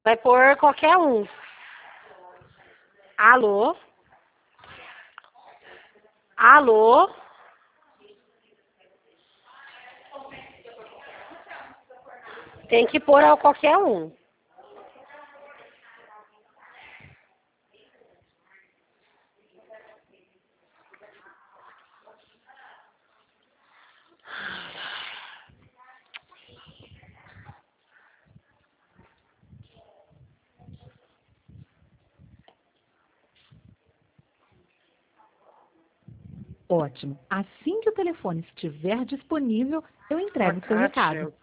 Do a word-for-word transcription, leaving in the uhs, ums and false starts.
Vai pôr qualquer um. Alô? Alô? Tem que pôr a qualquer um. Ótimo. Assim que o telefone estiver disponível, eu entrego o seu Abacate. recado.